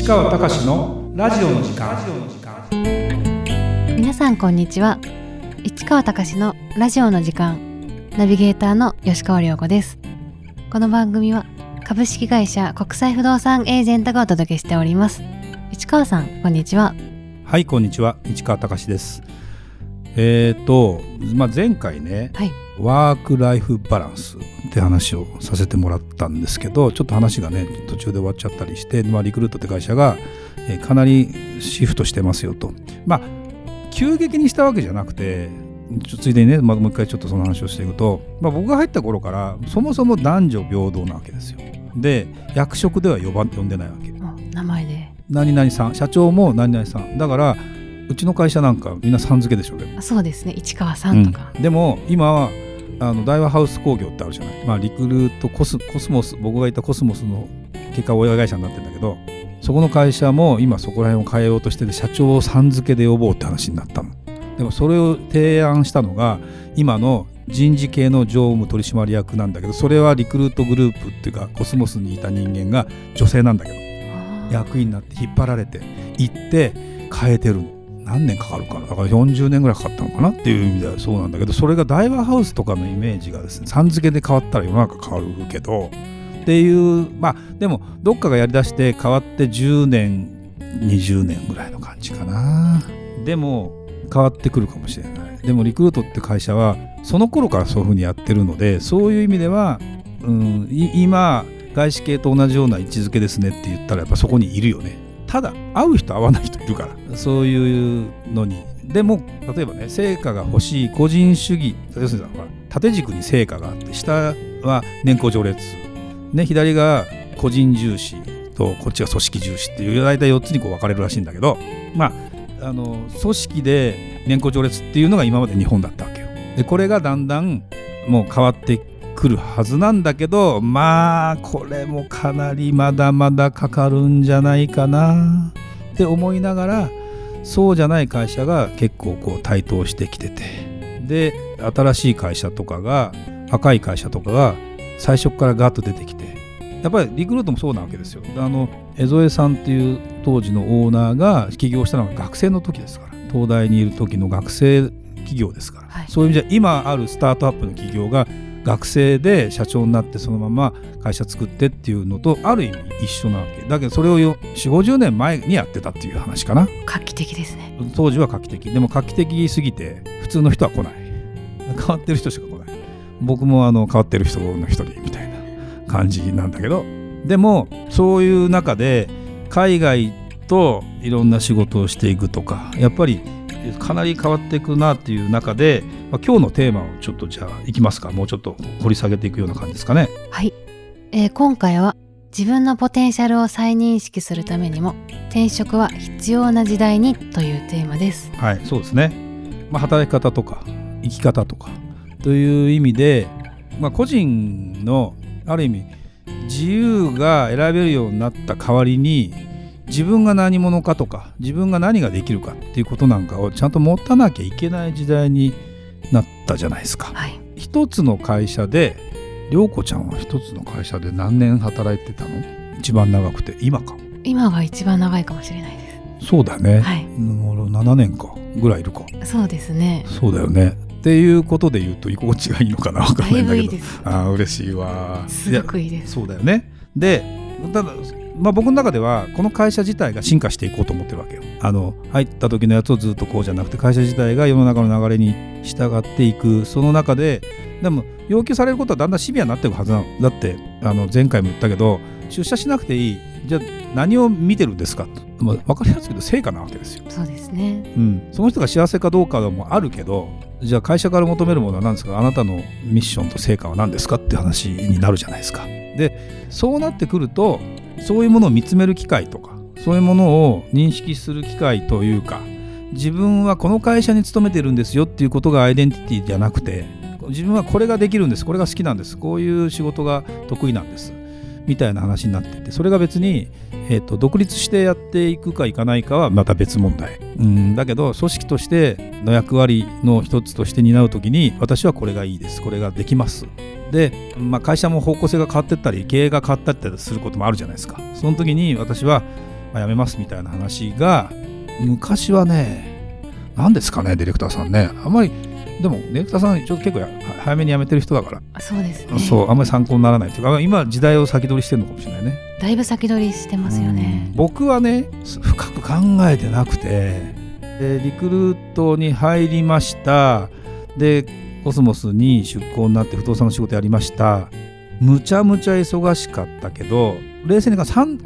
川隆のラジオの時間。 皆さんこんにちは。市川隆のラジオの時間、ナビゲーターの吉川亮子です。この番組は株式会社国際不動産エージェントがお届けしております。市川さんこんにちは。 はい、こんにちは、市川隆です。前回ね、はい、ワークライフバランスって話をさせてもらったんですけど、ちょっと話がね途中で終わっちゃったりして、リクルートって会社が、かなりシフトしてますよと。急激にしたわけじゃなくて、ついでにね、もう一回ちょっとその話をしていくと、僕が入った頃からそもそも男女平等なわけですよ。で、役職では呼んでないわけ。 名前で何々さん、社長も何々さんだから、うちの会社なんかみんなさん付けでしょ。でもそうですね、市川さんとか、 でも今は大和ハウス工業ってあるじゃない。リクルートコスモス、僕がいたコスモスの結果親会社になってるんだけど、そこの会社も今そこら辺を変えようとしてて、社長をさん付けで呼ぼうって話になったの。でもそれを提案したのが今の人事系の常務取締役なんだけど、それはリクルートグループっていうかコスモスにいた人間が女性なんだけど、役員になって引っ張られて行って変えてるの。何年かかるかな、だから40年ぐらいかかったのかなっていう意味ではそうなんだけど、それが大和ハウスとかのイメージがですね、さん付けで変わったら世の中変わるけどっていう、でもどっかがやりだして変わって10年20年ぐらいの感じかな。でも変わってくるかもしれない。でもリクルートって会社はその頃からそういう風にやってるので、そういう意味では、今外資系と同じような位置づけですねって言ったらやっぱそこにいるよね。ただ会う人会わない人いるから、そういうのに。でも例えばね、成果が欲しい個人主義、要するに縦軸に成果があって、下は年功序列、ね、左が個人重視とこっちが組織重視っていう大体4つに分かれるらしいんだけど、組織で年功序列っていうのが今まで日本だったわけよ。でこれがだんだんもう変わってくるはずなんだけど、これもかなりまだまだかかるんじゃないかなって思いながら、そうじゃない会社が結構台頭してきてて、で新しい会社とかが、若い会社とかが最初からガッと出てきて、やっぱりリクルートもそうなわけですよ。江添さんっていう当時のオーナーが起業したのが学生の時ですから、東大にいる時の学生企業ですから、はい、そういう意味じゃ今あるスタートアップの企業が学生で社長になってそのまま会社作ってっていうのとある意味一緒なわけだけど、それを 4,50 年前にやってたっていう話かな。 画期的ですね。 当時は画期的。でも画期的すぎて普通の人は来ない。変わってる人しか来ない。僕も変わってる人の一人みたいな感じなんだけど、でもそういう中で海外といろんな仕事をしていくとか、やっぱりかなり変わっていくなっていう中で、今日のテーマをちょっとじゃあいきますか。もうちょっと掘り下げていくような感じですかね。 はい、今回は自分のポテンシャルを再認識するためにも転職は必要な時代にというテーマです。 はい、そうですね。働き方とか生き方とかという意味で、個人のある意味自由が選べるようになった代わりに、自分が何者かとか自分が何ができるかっていうことなんかをちゃんと持たなきゃいけない時代になったじゃないですか。はい、一つの会社で、涼子ちゃんは一つの会社で何年働いてたの？一番長くて今か。 今が一番長いかもしれないです。そうだね。はい、もう7年かぐらいいるか。 そうですね。 そうだよね。っていうことで言うと居心地がいいのかな、分かんないんだけど。だいぶいいです。嬉しいわ。 すごくいいです。 そうだよね。で、ただ僕の中ではこの会社自体が進化していこうと思ってるわけよ。入った時のやつをずっとこうじゃなくて、会社自体が世の中の流れに従っていく。その中ででも要求されることはだんだんシビアになっていくはずなの。だって前回も言ったけど、出社しなくていい、じゃあ何を見てるんですかと、分かりやすいけど成果なわけですよ。 そうですね。 その人が幸せかどうかもあるけど、じゃあ会社から求めるものは何ですか、あなたのミッションと成果は何ですかって話になるじゃないですか。でそうなってくると、そういうものを見つめる機会とか、そういうものを認識する機会というか、自分はこの会社に勤めてるんですよっていうことがアイデンティティじゃなくて、自分はこれができるんです、これが好きなんです、こういう仕事が得意なんですみたいな話になっていて、それが別に、独立してやっていくかいかないかはまた別問題。だけど組織としての役割の一つとして担うときに、私はこれがいいです、これができます。で、会社も方向性が変わっていったり経営が変わったりすることもあるじゃないですか。その時に私は辞めますみたいな話が昔はね、何ですかねディレクターさんね、あんまりでもディレクターさんちょっと結構早めに辞めてる人だから、 そうですね、 そうあんまり参考にならないというか、今時代を先取りしてるのかもしれないね。 だいぶ先取りしてますよね。 僕はね深く考えてなくて、でリクルートに入りました。でコスモスに出向になって不動産の仕事やりました。むちゃむちゃ忙しかったけど、冷静にこの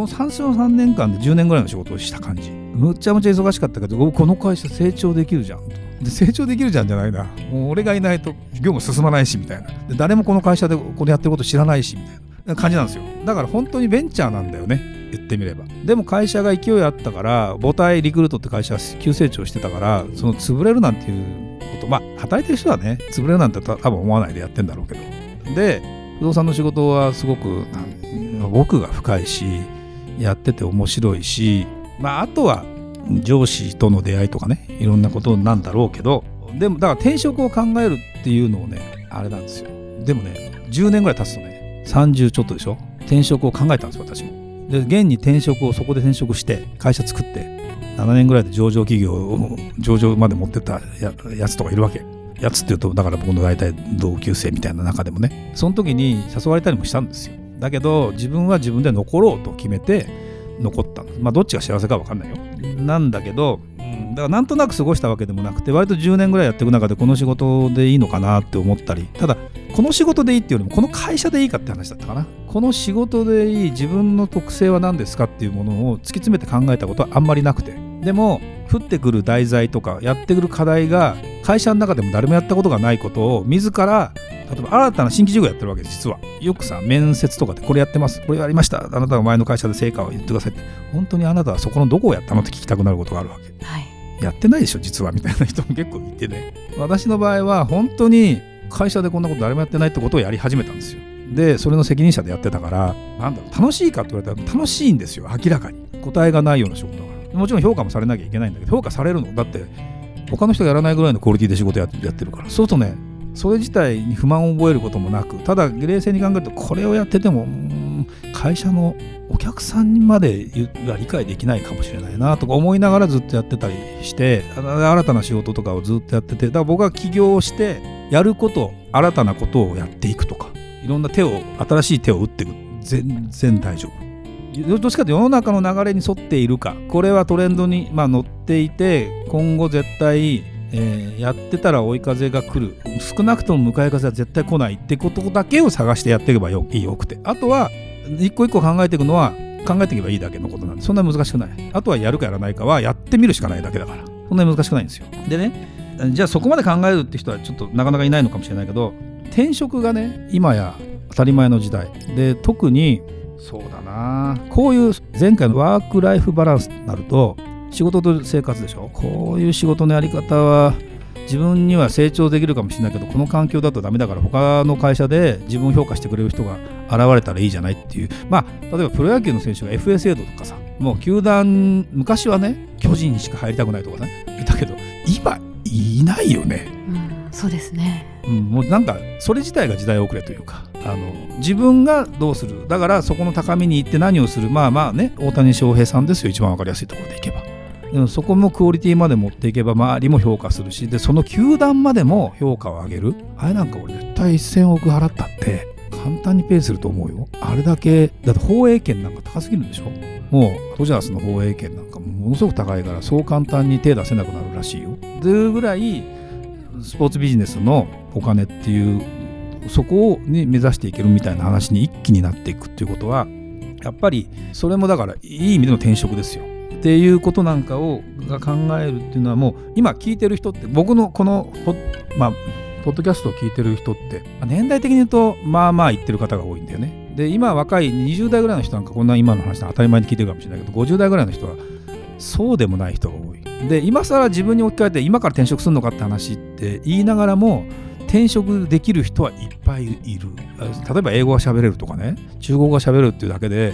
3年間で10年ぐらいの仕事をした感じ。むちゃむちゃ忙しかったけど、この会社成長できるじゃんと。で成長できるじゃんじゃないな、もう俺がいないと業務進まないしみたいな。で誰もこの会社でこれやってること知らないしみたいな感じなんですよ。だから本当にベンチャーなんだよね、言ってみれば。でも会社が勢いあったから、母体リクルートって会社は急成長してたから、その潰れるなんていうこと、まあ働いてる人はね潰れるなんて多分思わないでやってんだろうけど、で不動産の仕事はすごく奥が深いし、やってて面白いし、あとは上司との出会いとかね、いろんなことなんだろうけど、でもだから転職を考えるっていうのをね、あれなんですよ。でもね10年ぐらい経つとね、30ちょっとでしょ、転職を考えたんですよ私も。で現にそこで転職して会社作って7年ぐらいで上場企業を上場まで持ってったやつとかいるわけ。やつっていうとだから僕の大体同級生みたいな中でもね、その時に誘われたりもしたんですよ。だけど自分は自分で残ろうと決めて残ったの。どっちが幸せか分かんないよ。なんだけど、だからなんとなく過ごしたわけでもなくて、割と10年ぐらいやっていく中でこの仕事でいいのかなって思ったり、ただこの仕事でいいっていうよりもこの会社でいいかって話だったかな。この仕事でいい自分の特性は何ですかっていうものを突き詰めて考えたことはあんまりなくて、でも降ってくる題材とかやってくる課題が会社の中でも誰もやったことがないことを自ら、例えば新たな新規事業やってるわけです。実はよくさ、面接とかでこれやってます、これやりました、あなたが前の会社で成果を言ってくださいって、本当にあなたはそこのどこをやったのって聞きたくなることがあるわけ、はい、やってないでしょ実はみたいな人も結構いてね。私の場合は本当に会社でこんなこと誰もやってないってことをやり始めたんですよ。でそれの責任者でやってたから、楽しいかって言われたら楽しいんですよ。明らかに答えがないような仕事だから。もちろん評価もされなきゃいけないんだけど、評価されるのだって他の人がやらないぐらいのクオリティで仕事やってるから、そうするとね、それ自体に不満を覚えることもなく、ただ冷静に考えるとこれをやってても会社のお客さんにまでが理解できないかもしれないなとか思いながらずっとやってたりして、新たな仕事とかをずっとやってて、だから僕は起業してやること、新たなことをやっていくとか、いろんな新しい手を打っていく、全然大丈夫。どっちかというと世の中の流れに沿っているか、これはトレンドに乗っていて今後絶対やってたら追い風が来る、少なくとも向かい風は絶対来ないってことだけを探してやっていけばよくて、あとは一個一個考えていくのは考えていけばいいだけのことなんで、そんなに難しくない。あとはやるかやらないかはやってみるしかないだけだから、そんなに難しくないんですよ。でね、じゃあそこまで考えるって人はちょっとなかなかいないのかもしれないけど、転職がね今や当たり前の時代で、特にそうだな、こういう前回のワークライフバランスになると仕事と生活でしょ。こういう仕事のやり方は自分には成長できるかもしれないけど、この環境だとダメだから他の会社で自分を評価してくれる人が現れたらいいじゃないっていう。例えばプロ野球の選手が FA 制度とかさ、もう球団昔はね巨人しか入りたくないとかねいたけど、今いないよね。 そうですね。 もうなんかそれ自体が時代遅れというか、自分がどうする、だからそこの高みに行って何をする、大谷翔平さんですよ、一番わかりやすいところでいけば。でもそこもクオリティまで持っていけば周りも評価するし、でその球団までも評価を上げる。あれなんか俺絶対1000億払ったって簡単にペイすると思うよ。あれだけだって、放映権なんか高すぎるんでしょ。もうドジャースの放映権なんかものすごく高いから、そう簡単に手出せなくなるらしいよ。というぐらいスポーツビジネスのお金っていうそこに目指していけるみたいな話に一気になっていくっていうことは、やっぱりそれもだからいい意味での転職ですよっていうことなんかが考えるっていうのは、もう今聞いてる人って、僕のこのポッドキャストを聞いてる人って年代的に言うと言ってる方が多いんだよね。で今若い20代ぐらいの人なんかこんな今の話当たり前に聞いてるかもしれないけど、50代ぐらいの人はそうでもない人が多い。で今更自分に置き換えて今から転職するのかって話って言いながらも、転職できる人はいっぱいいる。例えば英語が喋れるとかね、中国語が喋るっていうだけで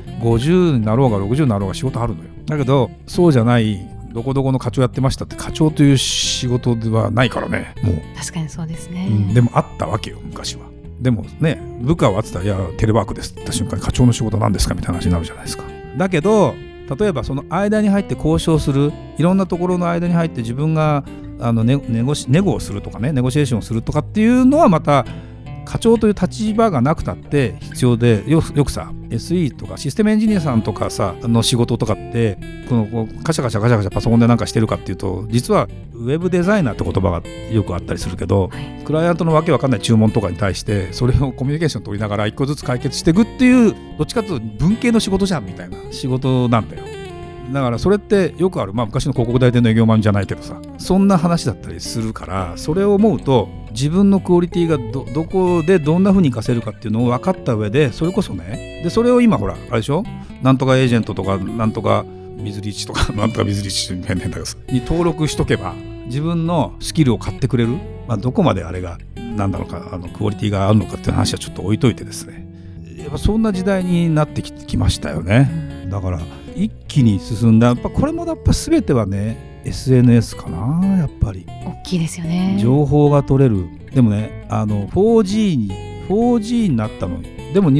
50になろうが60になろうが仕事あるのよ。だけどそうじゃないどこどこの課長やってましたって課長という仕事ではないからね。もう確かにそうですね、 でもあったわけよ昔は。でもね、部下はあってたら、いやテレワークですって言った瞬間に課長の仕事なんですかみたいな話になるじゃないですか。だけど例えばその間に入って交渉する、いろんなところの間に入って自分がネゴをするとかね、ネゴシエーションをするとかっていうのはまた課長という立場がなくたって必要で、よくさ SE とかシステムエンジニアさんとかさの仕事とかってこうカシャカシャパソコンでなんかしてるかっていうと、実はウェブデザイナーって言葉がよくあったりするけど、クライアントのわけわかんない注文とかに対してそれをコミュニケーション取りながら一個ずつ解決していくっていう、どっちかというと文系の仕事じゃんみたいな仕事なんだよ。だからそれってよくある、昔の広告代理店の営業マンじゃないけどさ、そんな話だったりするから、それを思うと自分のクオリティが どこでどんな風に活かせるかっていうのを分かった上で、それこそね、でそれを今ほらあれでしょ、なんとかエージェントとかなんとかビズリーチとかなんとかビズリーチ変だけどに登録しとけば自分のスキルを買ってくれる、どこまであれがなんだろうか、クオリティがあるのかっていう話はちょっと置いといてですね、やっぱそんな時代になってきましたよね。だから一気に進んだ、やっぱこれもやっぱ全てはね SNS かな、やっぱり大きいですよね。 情報が取れる。でもね4G になったのでも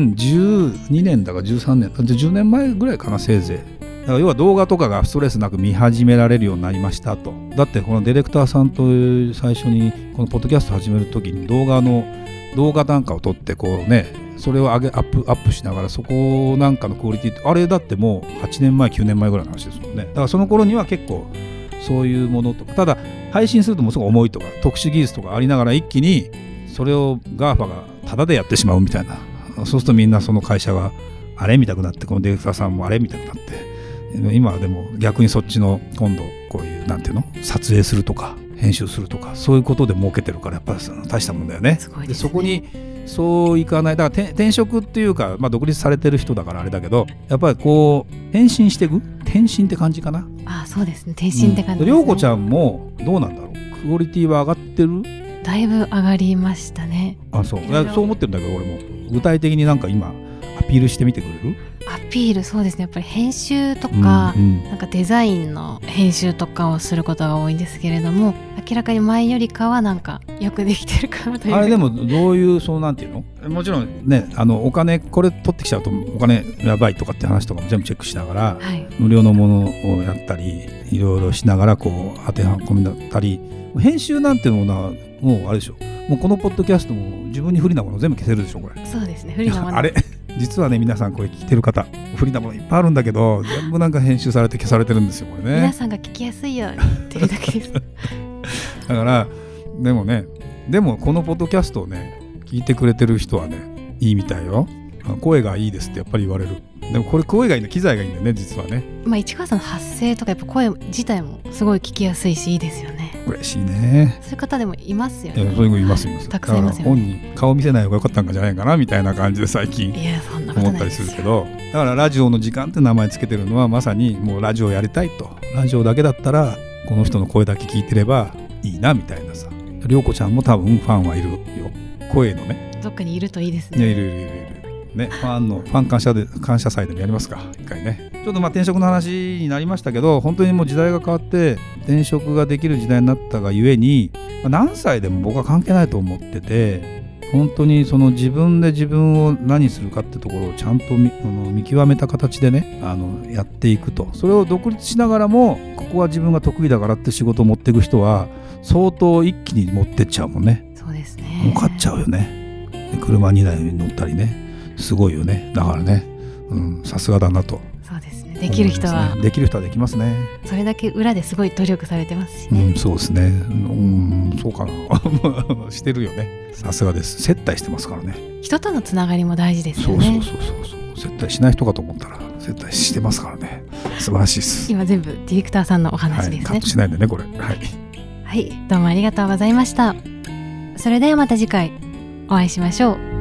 2012年だか13年10年前ぐらいかな、せいぜい。だから要は動画とかがストレスなく見始められるようになりましたと。だってこのディレクターさんと最初にこのポッドキャスト始めるときに動画なんかを撮ってこうね、それをアップしながら、そこなんかのクオリティ、あれだってもう8年前9年前ぐらいの話ですもんね。だからその頃には結構そういうものとか、ただ配信するとものすごい重いとか特殊技術とかありながら、一気にそれを GAFA がタダでやってしまうみたいな、そうするとみんなその会社があれ見たくなって、このディレクターさんもあれ見たくなって、今はでも逆にそっちの今度こういうなんていうの、撮影するとか編集するとかそういうことで儲けてるから、やっぱり大したもんだよね。 すごいですね。 でそこにそういかない、だから転職っていうか、独立されてる人だからあれだけど、やっぱりこう転身していく、転身って感じかな。 そうですね、転身って感じですね。 涼子ちゃんもどうなんだろう、クオリティは上がってる？ だいぶ上がりましたね。 そう思ってるんだけど、俺も具体的になんか今アピールしてみてくれる？ アピール、そうですね、やっぱり編集とか、なんかデザインの編集とかをすることが多いんですけれども、明らかに前よりかはなんかよくできてるかなという。 あれでもどういうそうなんていうの、もちろんね、お金これ取ってきちゃうとお金やばいとかって話とかも全部チェックしながら、無料のものをやったりいろいろしながらこう当ては込みだったり、編集なんていうものはもうあれでしょ、もうこのポッドキャストも自分に不利なもの全部消せるでしょこれ。 そうですね、不利なものあれ実はね、皆さんこれ聞いてる方不利なものいっぱいあるんだけど、全部なんか編集されて消されてるんですよこれね。 皆さんが聞きやすいように言ってるだけですだからでもこのポッドキャストをね聞いてくれてる人はねいいみたいよ。声がいいですってやっぱり言われる。でもこれ声がいいの、機材がいいんだよね実はね。 市川さんの発声とかやっぱ声自体もすごい聞きやすいしいいですよね。 嬉しいね。 そういう方でもいますよね。 そういう子いますたくさんいますよね。 だから本に顔見せない方が良かったんじゃないかなみたいな感じで最近思ったりするけど、だからラジオの時間って名前つけてるのはまさにもうラジオやりたいと、ラジオだけだったらこの人の声だけ聞いてればいいなみたいなさ。涼子ちゃんも多分ファンはいるよ、声のね。 どっかにいるといいですね。 いるね、ファン感謝祭でもやりますか一回ね。ちょっと転職の話になりましたけど、本当にもう時代が変わって転職ができる時代になったがゆえに、何歳でも僕は関係ないと思ってて、本当にその自分で自分を何するかってところをちゃんと見極めた形でねやっていくと。それを独立しながらもここは自分が得意だからって仕事を持っていく人は相当一気に持ってっちゃうもんね。 そうですね、 儲かっちゃうよね。車2台に乗ったりね、すごいよね。だからね、さすがだなと。 そうですね、できる人はできますね。 それだけ裏ですごい努力されてますしね。そうですね、そうかなしてるよね。さすがです。接待してますからね。 人とのつながりも大事ですよね。 そう接待しない人かと思ったら接待してますからね。素晴らしいです。 今全部ディレクターさんのお話ですね。 カットしないでねこれ。 はい、どうもありがとうございました。それではまた次回お会いしましょう。